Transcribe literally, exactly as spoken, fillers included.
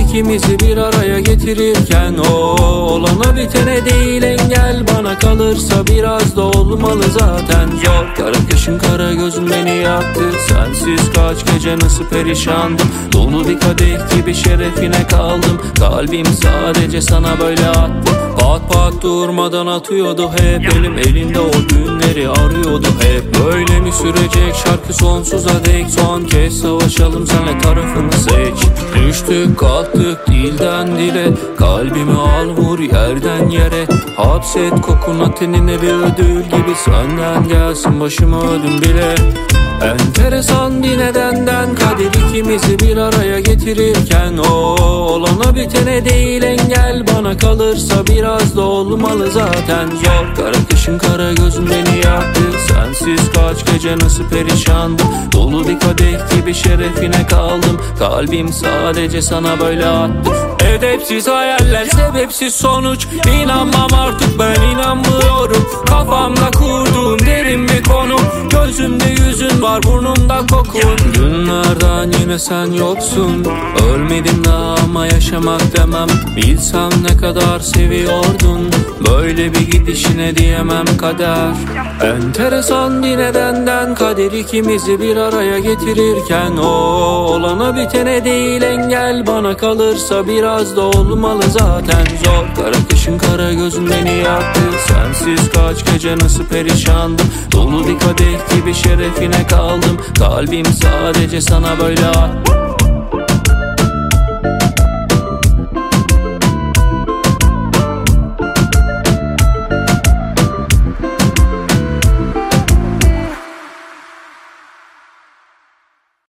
ikimizi bir araya getirirken, o olana bitene değil engel, bana kalırsa biraz da olmalı zaten. Zor kara kışın kara gözün beni yaktı, sensiz kaç gece nasıl perişandım. Dolu bir kadeh gibi şerefine kaldım, kalbim sadece sana böyle attı. Pat pat durmadan atıyordu hep, elim elinde o günleri arıyordu hep. Böyle mi sürecek şarkı sonsuza dek, son kez savaşalım senle, tarafını seç. Düştük kalktık dilden dile, kalbimi al vur yerden yere. Hapset kokuna tenine bir ödül gibi, senden gelsin başıma ödüm bile. Enteresan bir nedenden kader ikimizi bir araya getirirken, o olana bitene değil engel, bana kalırsa biraz da olmalı zaten. Zor kara kışın kara gözün beni yaktı, sensiz kaç gece nasıl perişandım. Dolu bir kadeh gibi şerefine kaldım, kalbim sadece sana böyle attı. Edepsiz hayaller, sebepsiz sonuç, İnanmam artık ben inanmıyorum. Kafamda kurduğum derin bir konu, gözümde yüzün var burnumda kokun. Günlerden yine sen yoksun, ölmedim daha ama yaşamak demem. Bilsem ne kadar seviyordun, böyle bir gidişine diyemem kader. Enteresan bir nedenden kader ikimizi bir araya getirirken, o olana bitene değil engel, bana kalırsa biraz da olmalı zaten. Zor kara kışın kara gözün beni yaktı, sensiz kaç gece nasıl perişandım. Dolu bir kadeh gibi şerefine kaldım, kalbim sadece sana böyle attı.